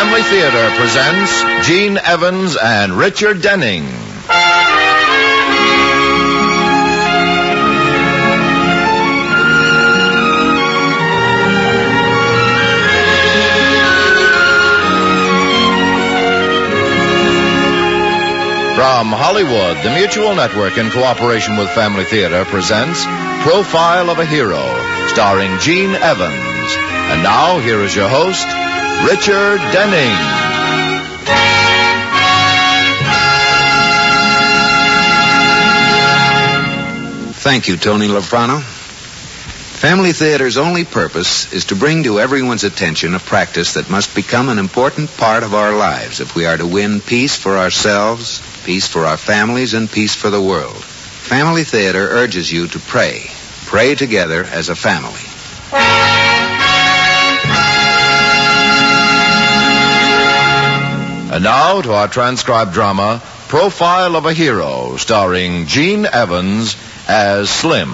Family Theater presents Gene Evans and Richard Denning. From Hollywood, the Mutual Network, in cooperation with Family Theater, presents Profile of a Hero, starring Gene Evans. And now, here is your host, Richard Denning. Thank you, Tony Lafrano. Family Theater's only purpose is to bring to everyone's attention a practice that must become an important part of our lives if we are to win peace for ourselves, peace for our families, and peace for the world. Family Theater urges you to pray. Pray together as a family. And now to our transcribed drama, Profile of a Hero, starring Gene Evans as Slim.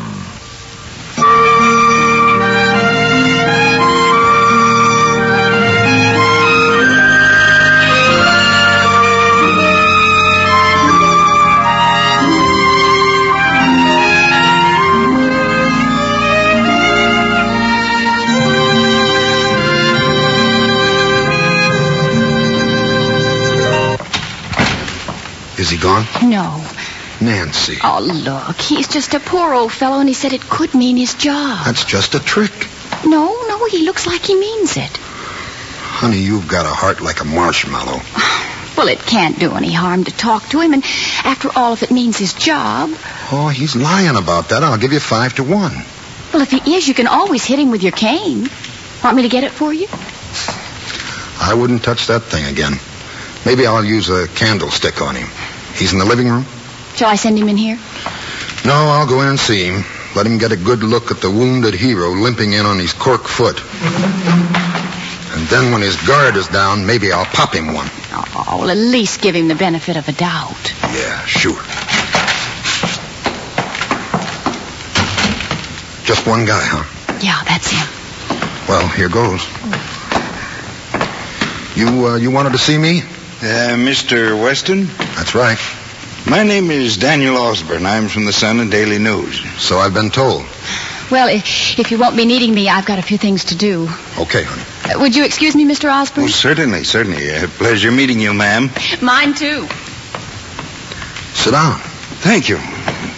Is he gone? No. Nancy. Oh, look, he's just a poor old fellow, and he said it could mean his job. That's just a trick. No, he looks like he means it. Honey, you've got a heart like a marshmallow. Well, it can't do any harm to talk to him, and after all, if it means his job... Oh, he's lying about that. I'll give you 5-1. Well, if he is, you can always hit him with your cane. Want me to get it for you? I wouldn't touch that thing again. Maybe I'll use a candlestick on him. He's in the living room? Shall I send him in here? No, I'll go in and see him. Let him get a good look at the wounded hero limping in on his cork foot. And then when his guard is down, maybe I'll pop him one. Oh, well, at least give him the benefit of a doubt. Yeah, sure. Just one guy, huh? Yeah, that's him. Well, here goes. You wanted to see me? Mr. Weston? That's right. My name is Daniel Osborne. I'm from the Sun and Daily News. So I've been told. Well, if you won't be needing me, I've got a few things to do. Okay, honey. Would you excuse me, Mr. Osborne? Oh, certainly. A pleasure meeting you, ma'am. Mine, too. Sit down. Thank you.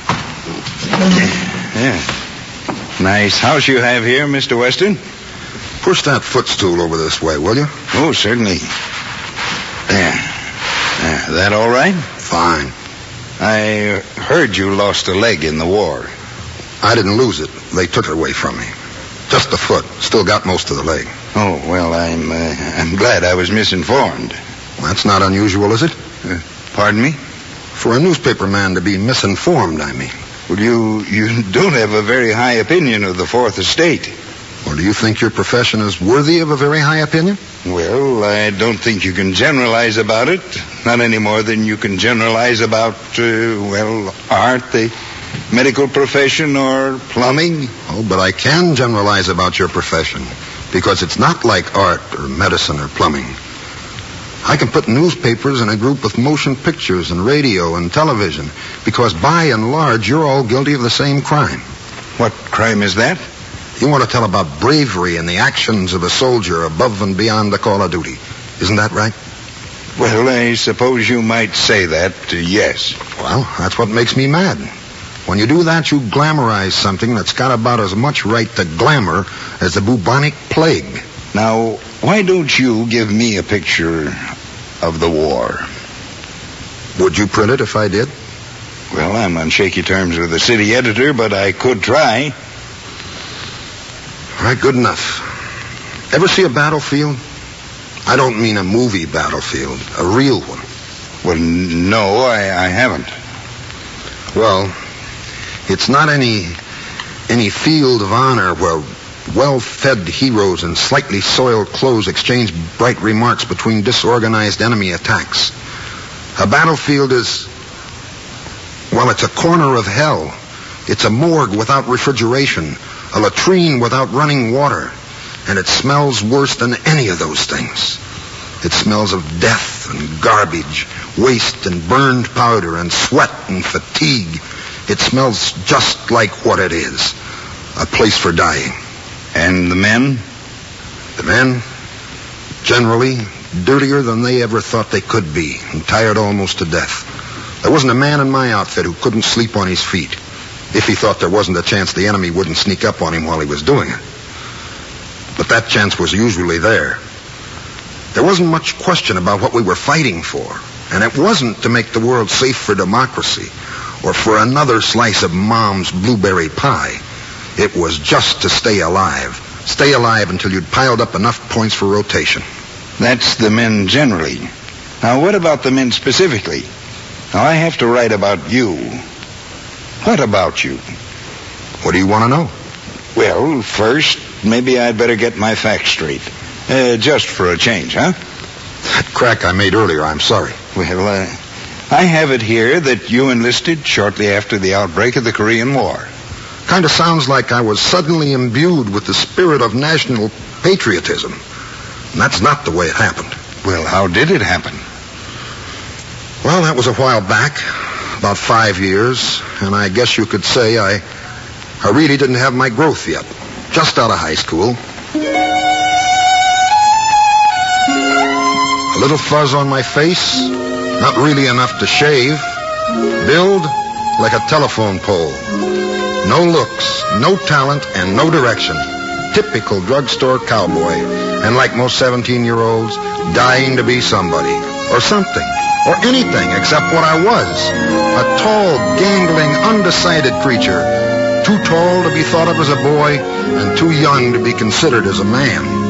Yeah. Nice house you have here, Mr. Weston. Push that footstool over this way, will you? Oh, certainly. There. That all right? Fine. I heard you lost a leg in the war. I didn't lose it. They took it away from me. Just the foot. Still got most of the leg. Oh, well, I'm glad I was misinformed. That's not unusual, is it? Pardon me? For a newspaper man to be misinformed, I mean. Well, you don't have a very high opinion of the Fourth Estate. Or do you think your profession is worthy of a very high opinion? Well, I don't think you can generalize about it. Not any more than you can generalize about, art, the medical profession, or plumbing. Oh, but I can generalize about your profession, because it's not like art or medicine or plumbing. I can put newspapers in a group with motion pictures and radio and television, because by and large, you're all guilty of the same crime. What crime is that? You want to tell about bravery and the actions of a soldier above and beyond the call of duty. Isn't that right? Well, I suppose you might say that, yes. Well, that's what makes me mad. When you do that, you glamorize something that's got about as much right to glamour as the bubonic plague. Now, why don't you give me a picture of the war? Would you print it if I did? Well, I'm on shaky terms with the city editor, but I could try. All right, good enough. Ever see a battlefield? I don't mean a movie battlefield, a real one. Well, no, I haven't. Well, it's not any field of honor where well-fed heroes in slightly soiled clothes exchange bright remarks between disorganized enemy attacks. A battlefield is, well, it's a corner of hell. It's a morgue without refrigeration, a latrine without running water, and it smells worse than any of those things. It smells of death and garbage, waste and burned powder and sweat and fatigue. It smells just like what it is, a place for dying. And the men? The men, generally, dirtier than they ever thought they could be, and tired almost to death. There wasn't a man in my outfit who couldn't sleep on his feet, if he thought there wasn't a chance the enemy wouldn't sneak up on him while he was doing it. But that chance was usually there. There wasn't much question about what we were fighting for, and it wasn't to make the world safe for democracy or for another slice of Mom's blueberry pie. It was just to stay alive. Stay alive until you'd piled up enough points for rotation. That's the men generally. Now, what about the men specifically? Now, I have to write about you. What about you? What do you want to know? Well, first, maybe I'd better get my facts straight. Just for a change, huh? That crack I made earlier, I'm sorry. Well, I have it here that you enlisted shortly after the outbreak of the Korean War. Kind of sounds like I was suddenly imbued with the spirit of national patriotism. And that's not the way it happened. Well, how did it happen? Well, that was a while back, about 5 years, and I guess you could say I really didn't have my growth yet. Just out of high school. A little fuzz on my face, not really enough to shave. Build like a telephone pole. No looks, no talent, and no direction. Typical drugstore cowboy. And like most 17-year-olds, dying to be somebody. Or something. Or anything except what I was. A tall, gangling, undecided creature. Too tall to be thought of as a boy, and too young to be considered as a man.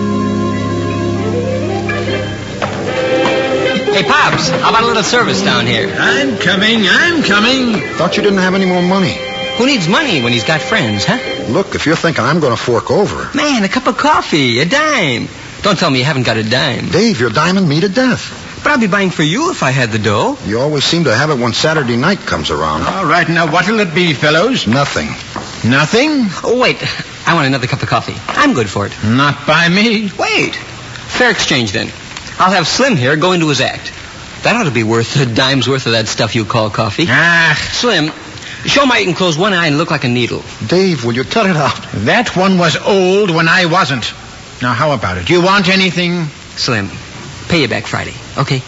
Hey, Pops, how about a little service down here? I'm coming. Thought you didn't have any more money. Who needs money when he's got friends, huh? Look, if you're thinking I'm going to fork over. Man, a cup of coffee, a dime. Don't tell me you haven't got a dime. Dave, you're diming me to death. But I'd be buying for you if I had the dough. You always seem to have it when Saturday night comes around. All right, now what'll it be, fellows? Nothing. Nothing? Oh, wait. I want another cup of coffee. I'm good for it. Not by me. Wait. Fair exchange, then. I'll have Slim here go into his act. That ought to be worth a dime's worth of that stuff you call coffee. Slim, show him how you can close one eye and look like a needle. Dave, will you cut it out? That one was old when I wasn't. Now, how about it? Do you want anything? Slim, pay you back Friday, okay?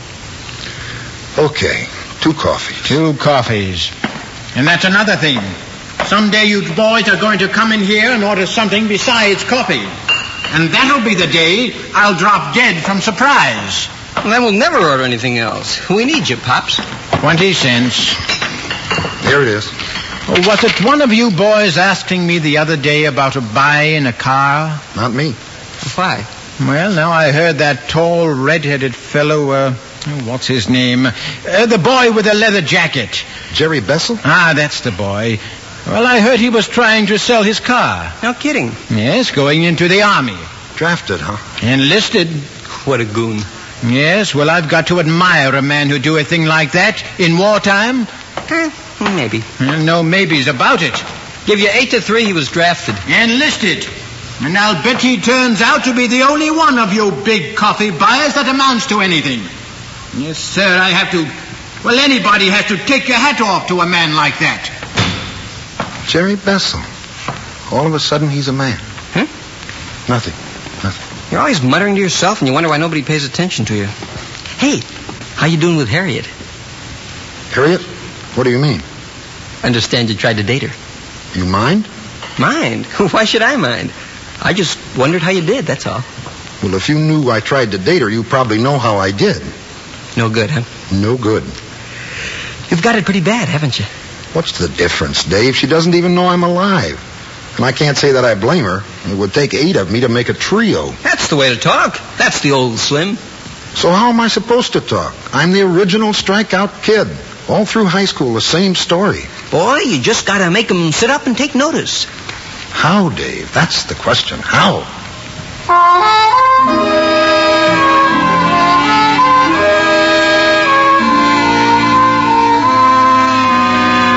Okay, 2 coffees. 2 coffees. And that's another thing. Someday you boys are going to come in here and order something besides coffee. And that'll be the day I'll drop dead from surprise. Well, then we'll never order anything else. We need you, Pops. 20 cents. Here it is. Was it one of you boys asking me the other day about a buy in a car? Not me. Why? Well, now I heard that tall, red-headed fellow, what's his name? The boy with the leather jacket. Jerry Bessel? Ah, that's the boy. Well, I heard he was trying to sell his car. No kidding. Yes, going into the army. Drafted, huh? Enlisted. What a goon. Yes, well, I've got to admire a man who'd do a thing like that in wartime. Maybe. No maybes about it. Give you 8-3, he was drafted. Enlisted. And I'll bet he turns out to be the only one of you big coffee buyers that amounts to anything. Yes, sir, I have to... Well, anybody has to take your hat off to a man like that. Jerry Bessel. All of a sudden, he's a man. Nothing. You're always muttering to yourself, and you wonder why nobody pays attention to you. Hey, how you doing with Harriet? Harriet? What do you mean? Understand you tried to date her. You mind? Mind? Why should I mind? I just wondered how you did, that's all. Well, if you knew I tried to date her, you probably know how I did. No good, huh? No good. You've got it pretty bad, haven't you? What's the difference, Dave? She doesn't even know I'm alive. And I can't say that I blame her. It would take 8 of me to make a trio. That's the way to talk. That's the old Slim. So how am I supposed to talk? I'm the original strikeout kid. All through high school, the same story. Boy, you just got to make them sit up and take notice. How, Dave? That's the question. How?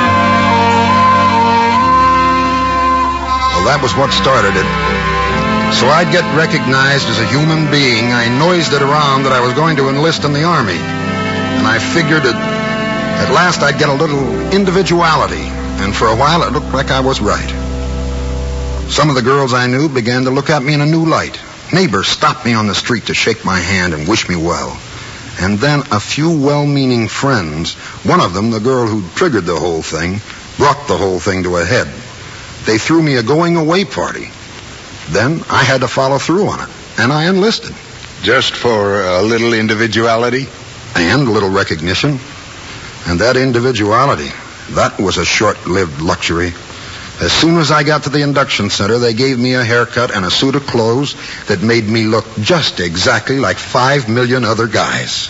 Well, that was what started it. So I'd get recognized as a human being. I noised it around that I was going to enlist in the Army. And I figured that at last I'd get a little individuality. And for a while it looked like I was right. Some of the girls I knew began to look at me in a new light. Neighbors stopped me on the street to shake my hand and wish me well. And then a few well-meaning friends, one of them, the girl who triggered the whole thing, brought the whole thing to a head. They threw me a going-away party. Then I had to follow through on it, and I enlisted. Just for a little individuality? And a little recognition. And that individuality, that was a short-lived luxury. As soon as I got to the induction center, they gave me a haircut and a suit of clothes that made me look just exactly like 5 million other guys.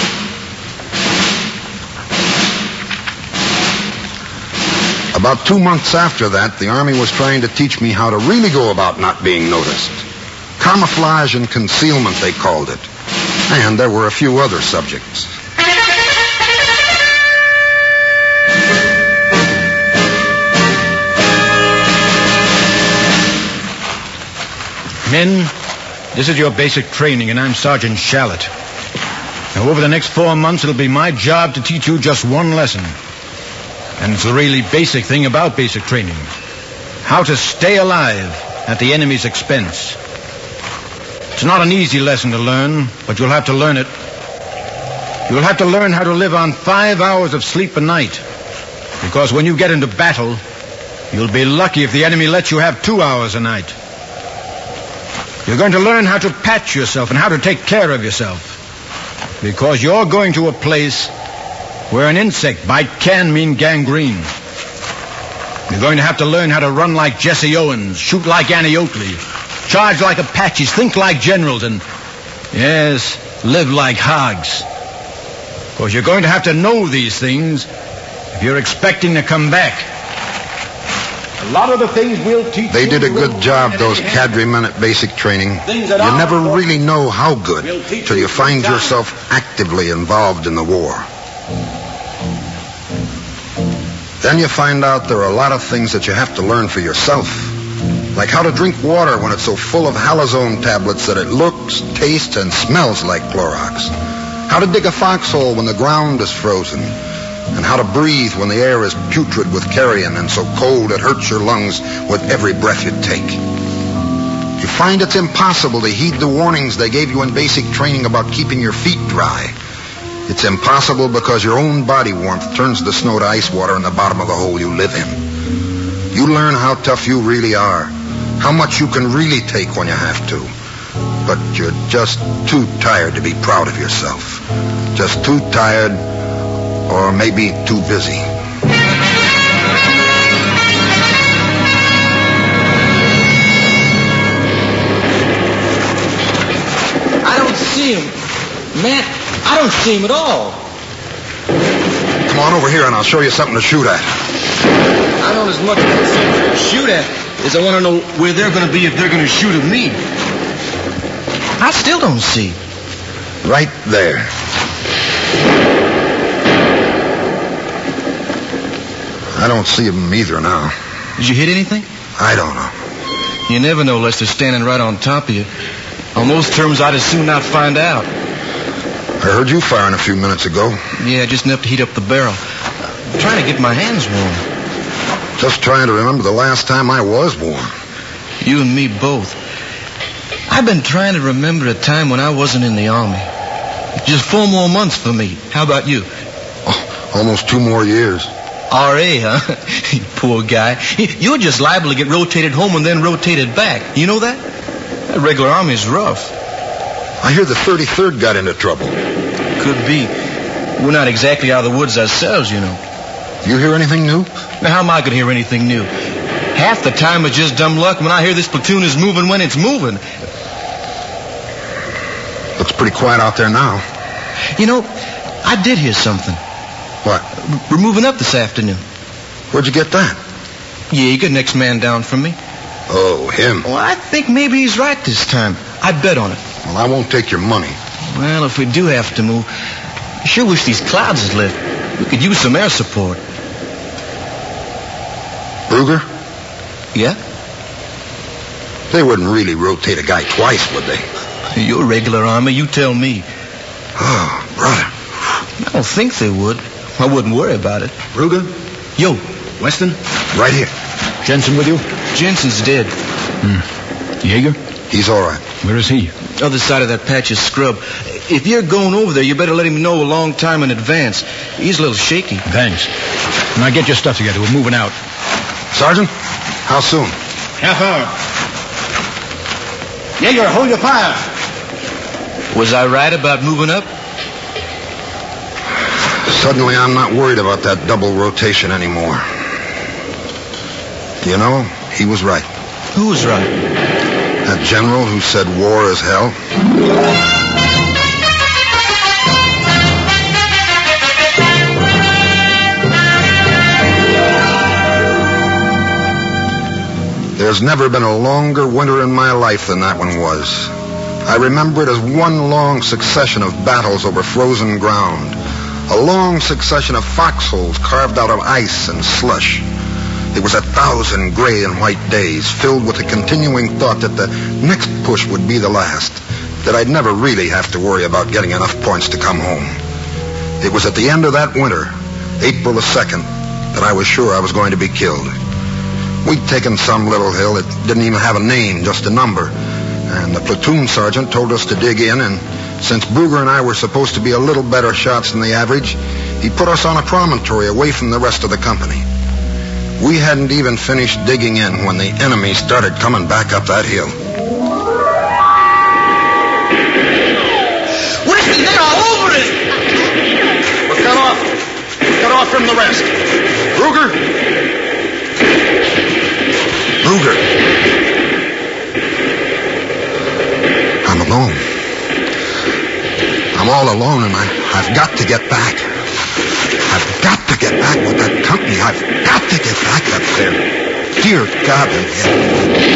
About 2 months after that, the Army was trying to teach me how to really go about not being noticed. Camouflage and concealment, they called it. And there were a few other subjects. Men, this is your basic training, and I'm Sergeant Shallot. Now, over the next 4 months, it'll be my job to teach you just one lesson. And it's the really basic thing about basic training. How to stay alive at the enemy's expense. It's not an easy lesson to learn, but you'll have to learn it. You'll have to learn how to live on 5 hours of sleep a night. Because when you get into battle, you'll be lucky if the enemy lets you have 2 hours a night. You're going to learn how to patch yourself and how to take care of yourself. Because you're going to a place where an insect bite can mean gangrene. You're going to have to learn how to run like Jesse Owens, shoot like Annie Oakley, charge like Apaches, think like generals, and, yes, live like hogs. Because you're going to have to know these things if you're expecting to come back. A lot of the things we'll teach They did a good job, those cadre men at basic training. You never really know how good till you find yourself actively involved in the war. Then you find out there are a lot of things that you have to learn for yourself. Like how to drink water when it's so full of halazone tablets that it looks, tastes, and smells like Clorox. How to dig a foxhole when the ground is frozen. And how to breathe when the air is putrid with carrion and so cold it hurts your lungs with every breath you take. You find it's impossible to heed the warnings they gave you in basic training about keeping your feet dry. It's impossible because your own body warmth turns the snow to ice water in the bottom of the hole you live in. You learn how tough you really are, how much you can really take when you have to. But you're just too tired to be proud of yourself. Just too tired, or maybe too busy. I don't see him. Man, I don't see him at all. Come on over here and I'll show you something to shoot at. I don't as much to shoot at as I want to know where they're going to be if they're going to shoot at me. I still don't see. Right there. I don't see him either now. Did you hit anything? I don't know. You never know unless they're standing right on top of you. On those terms, I'd as soon not find out. I heard you firing a few minutes ago. Yeah, just enough to heat up the barrel. I'm trying to get my hands warm. Just trying to remember the last time I was warm. You and me both. I've been trying to remember a time when I wasn't in the Army. Just 4 more months for me. How about you? Oh, almost 2 more years. R.A., huh? Poor guy. You're just liable to get rotated home and then rotated back. You know that? That regular Army's rough. I hear the 33rd got into trouble. Could be. We're not exactly out of the woods ourselves, you know. You hear anything new? Now, how am I going to hear anything new? Half the time it's just dumb luck when I hear this platoon is moving when it's moving. Looks pretty quiet out there now. You know, I did hear something. What? We're moving up this afternoon. Where'd you get that? Yeager, next man down from me. Oh, him. Well, I think maybe he's right this time. I bet on it. Well, I won't take your money. Well, if we do have to move, I sure wish these clouds had lifted. We could use some air support. Bruger? Yeah? They wouldn't really rotate a guy twice, would they? You're regular Army. You tell me. Oh, brother. I don't think they would. I wouldn't worry about it. Ruger? Yo. Weston? Right here. Jensen with you? Jensen's dead. Jaeger? He's all right. Where is he? Other side of that patch of scrub. If you're going over there, you better let him know a long time in advance. He's a little shaky. Thanks. Now get your stuff together. We're moving out. Sergeant, how soon? Half hour. Jaeger, hold your fire. Was I right about moving up? Suddenly, I'm not worried about that double rotation anymore. You know, he was right. Who was right? That general who said war is hell. There's never been a longer winter in my life than that one was. I remember it as one long succession of battles over frozen ground. A long succession of foxholes carved out of ice and slush. It was 1,000 gray and white days filled with the continuing thought that the next push would be the last, that I'd never really have to worry about getting enough points to come home. It was at the end of that winter, April the 2nd, that I was sure I was going to be killed. We'd taken some little hill that didn't even have a name, just a number, and the platoon sergeant told us to dig in, and since Brugger and I were supposed to be a little better shots than the average, he put us on a promontory away from the rest of the company. We hadn't even finished digging in when the enemy started coming back up that hill. Weston, they're all over it! We're cut off. We're cut off from the rest. Brugger? Brugger. I'm alone. I'm all alone, and I've got to get back. I've got to get back with that company. I've got to get back up there. Dear God in heaven.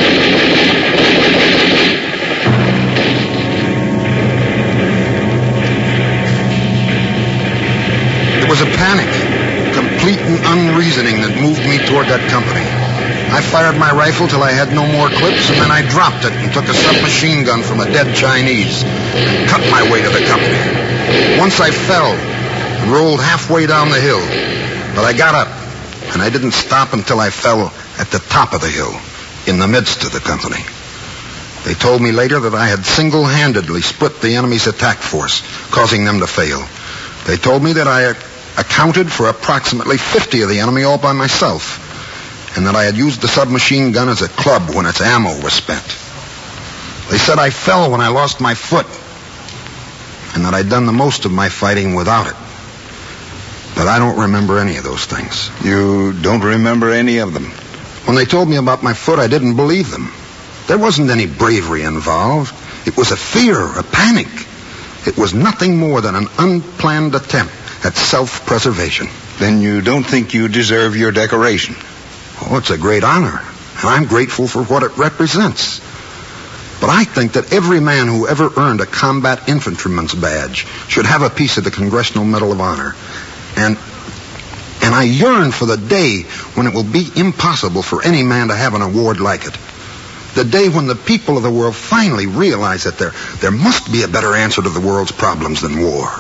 It was a panic, complete and unreasoning, that moved me toward that company. I fired my rifle till I had no more clips, and then I dropped it and took a submachine gun from a dead Chinese and cut my way to the company. Once I fell and rolled halfway down the hill, but I got up, and I didn't stop until I fell at the top of the hill, in the midst of the company. They told me later that I had single-handedly split the enemy's attack force, causing them to fail. They told me that I accounted for approximately 50 of the enemy all by myself, and that I had used the submachine gun as a club when its ammo was spent. They said I fell when I lost my foot, and that I'd done the most of my fighting without it. But I don't remember any of those things. You don't remember any of them? When they told me about my foot, I didn't believe them. There wasn't any bravery involved. It was a fear, a panic. It was nothing more than an unplanned attempt at self-preservation. Then you don't think you deserve your decoration? Oh, it's a great honor, and I'm grateful for what it represents. But I think that every man who ever earned a combat infantryman's badge should have a piece of the Congressional Medal of Honor. And I yearn for the day when it will be impossible for any man to have an award like it. The day when the people of the world finally realize that there must be a better answer to the world's problems than war.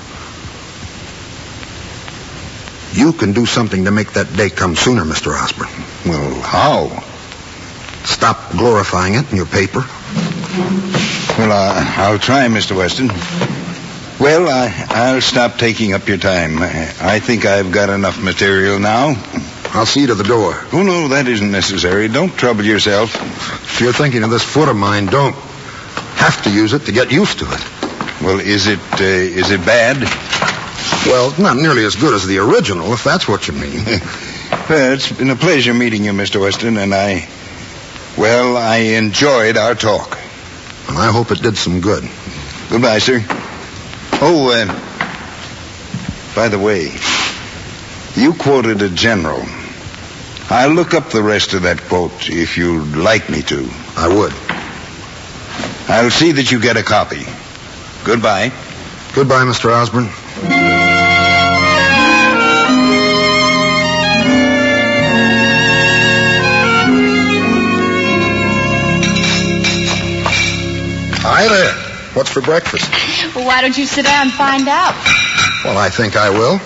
You can do something to make that day come sooner, Mr. Osborne. Well, how? Stop glorifying it in your paper. Well, I'll try, Mr. Weston. Well, I'll stop taking up your time. I think I've got enough material now. I'll see you to the door. Oh, no, that isn't necessary. Don't trouble yourself. If you're thinking of this foot of mine, don't. Have to use it to get used to it. Well, is it bad? Well, not nearly as good as the original, if that's what you mean. Well, it's been a pleasure meeting you, Mr. Weston, and I enjoyed our talk. And I hope it did some good. Goodbye, sir. Oh, by the way, you quoted a general. I'll look up the rest of that quote if you'd like me to. I would. I'll see that you get a copy. Goodbye. Goodbye, Mr. Osborne. Hi there. What's for breakfast? Well, why don't you sit down and find out? Well, I think I will.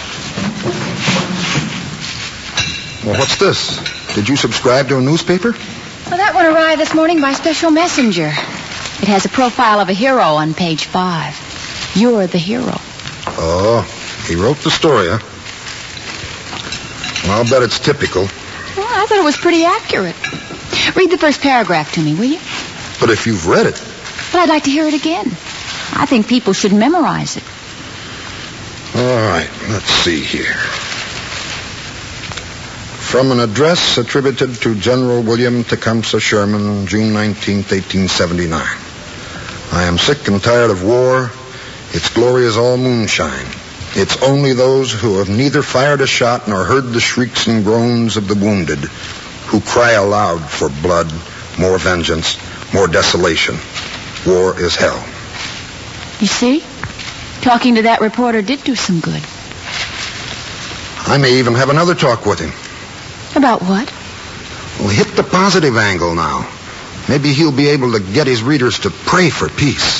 Well, what's this? Did you subscribe to a newspaper? Well, that one arrived this morning by special messenger. It has a profile of a hero on page 5. You're the hero. Oh, he wrote the story, huh? Well, I'll bet it's typical. Well, I thought it was pretty accurate. Read the first paragraph to me, will you? But if you've read it... Well, I'd like to hear it again. I think people should memorize it. All right, let's see here. From an address attributed to General William Tecumseh Sherman, June 19, 1879. I am sick and tired of war. Its glory is all moonshine. It's only those who have neither fired a shot nor heard the shrieks and groans of the wounded who cry aloud for blood, more vengeance, more desolation. War is hell. You see? Talking to that reporter did do some good. I may even have another talk with him. About what? Well, hit the positive angle now. Maybe he'll be able to get his readers to pray for peace.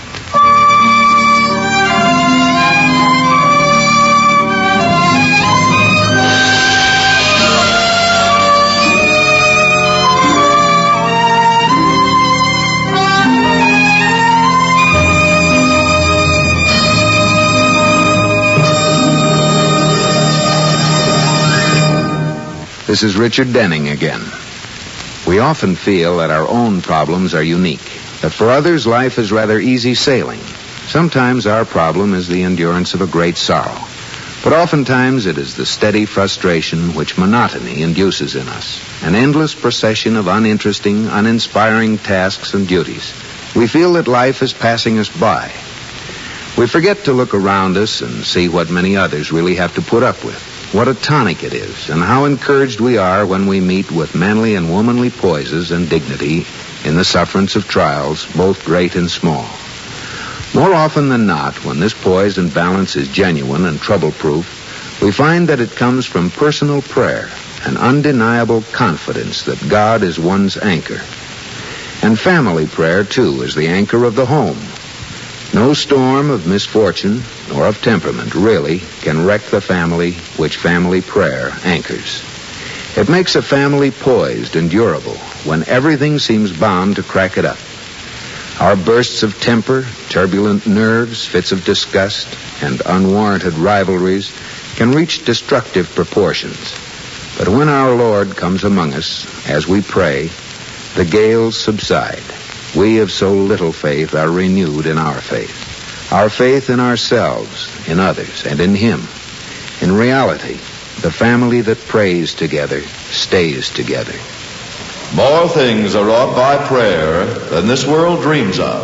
This is Richard Denning again. We often feel that our own problems are unique, that for others life is rather easy sailing. Sometimes our problem is the endurance of a great sorrow, but oftentimes it is the steady frustration which monotony induces in us, an endless procession of uninteresting, uninspiring tasks and duties. We feel that life is passing us by. We forget to look around us and see what many others really have to put up with. What a tonic it is, and how encouraged we are when we meet with manly and womanly poises and dignity in the sufferance of trials, both great and small. More often than not, when this poise and balance is genuine and trouble-proof, we find that it comes from personal prayer, an undeniable confidence that God is one's anchor. And family prayer, too, is the anchor of the home. No storm of misfortune or of temperament, really, can wreck the family which family prayer anchors. It makes a family poised and durable when everything seems bound to crack it up. Our bursts of temper, turbulent nerves, fits of disgust, and unwarranted rivalries can reach destructive proportions. But when our Lord comes among us, as we pray, the gales subside. We of so little faith are renewed in our faith. Our faith in ourselves, in others, and in Him. In reality, the family that prays together stays together. More things are wrought by prayer than this world dreams of.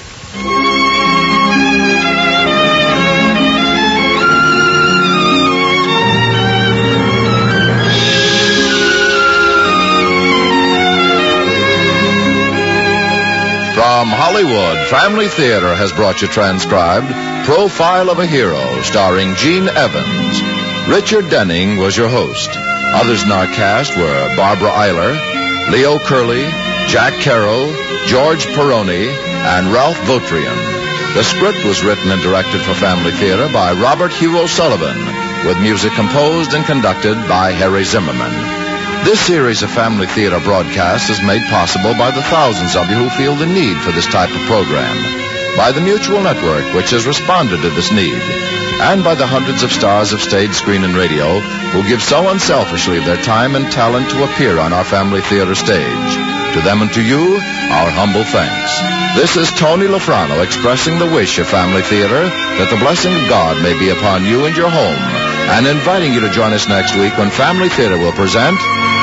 From Hollywood, Family Theater has brought you transcribed Profile of a Hero, starring Gene Evans. Richard Denning was your host. Others in our cast were Barbara Eiler, Leo Curley, Jack Carroll, George Peroni, and Ralph Votrian. The script was written and directed for Family Theater by Robert Hugh O'Sullivan, with music composed and conducted by Harry Zimmerman. This series of Family Theater broadcasts is made possible by the thousands of you who feel the need for this type of program, by the Mutual Network, which has responded to this need, and by the hundreds of stars of stage, screen, and radio who give so unselfishly their time and talent to appear on our Family Theater stage. To them and to you, our humble thanks. This is Tony Lafrano expressing the wish of Family Theater that the blessing of God may be upon you and your home, and inviting you to join us next week when Family Theater will present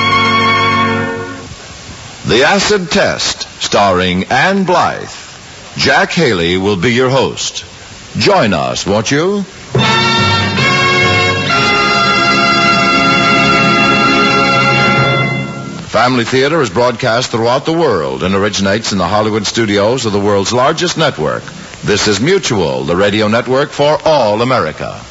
The Acid Test, starring Ann Blythe. Jack Haley will be your host. Join us, won't you? Family Theater is broadcast throughout the world and originates in the Hollywood studios of the world's largest network. This is Mutual, the radio network for all America.